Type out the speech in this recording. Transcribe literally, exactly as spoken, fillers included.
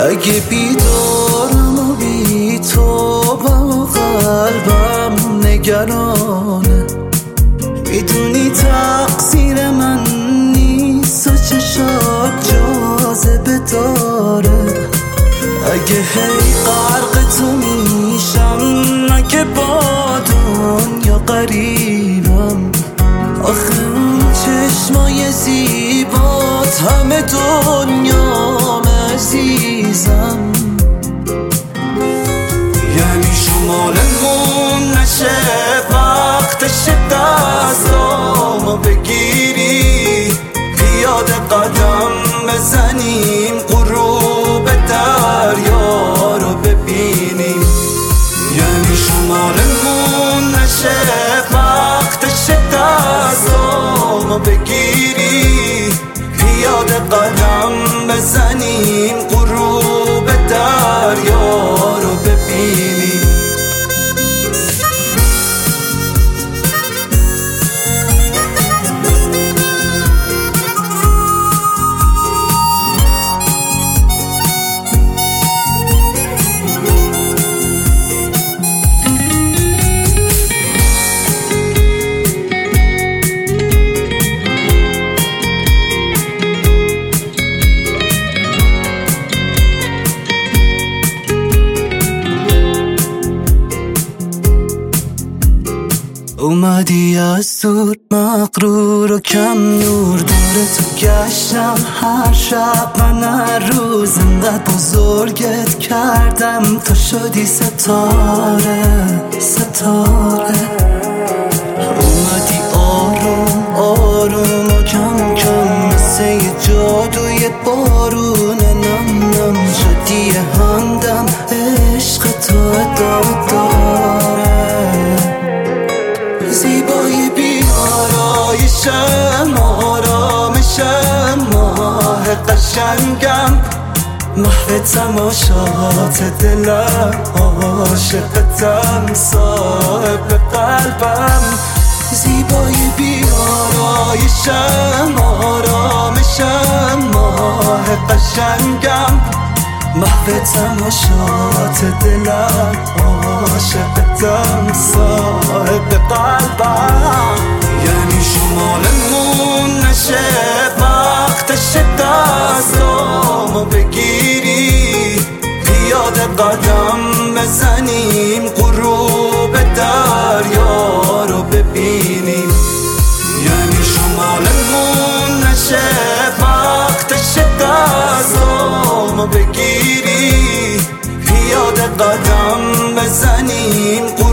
اگه بیدارم و بی تو با قلبم نگرانه، میدونی تقصیر من نیست و چشات جاذبه داره. اگه هی غرق تو میشم، اگه با دنیا قریبم، آخه اون چشمای زیبات همه دنیام عزیزم. یعنی شمالمون نشه، وقتش دستامو بگیری، پیاد قدم بزنیم، غروب دریا رو ببینیم. یعنی شمالمون نشه، وقتش دستامو بگیری، پیاد قدم بزنیم، غروب دریا رو ببینیم. اومدی از دور مغرور و کم نور، دور تو گشتم هر شب، من هر روز انقدر بزرگت کردم تو شدی ستاره ستاره. اومدی آروم آروم و کم کم، مثل یه جادوی بارون نم نم، شدی همدم عشق تو ادامه داره. زیبایی بی آرایشم، آرامشم، ماه قشنگم، محو تماشات دلم، عاشقتم، صاحب قلبم. زیبایی بی آرایشم، آرامشم، ماه قشنگم، محو تماشات دلم، عاشقتم، صاحب قلبم. یعنی شمالمون نشه، وقتش دستامو بگیری، پیاد قدم بزنیم، غروب دریا رو ببینیم. یعنی شمالمون نشه، وقتش دستامو بگیری، پیاد قدم بزنیم.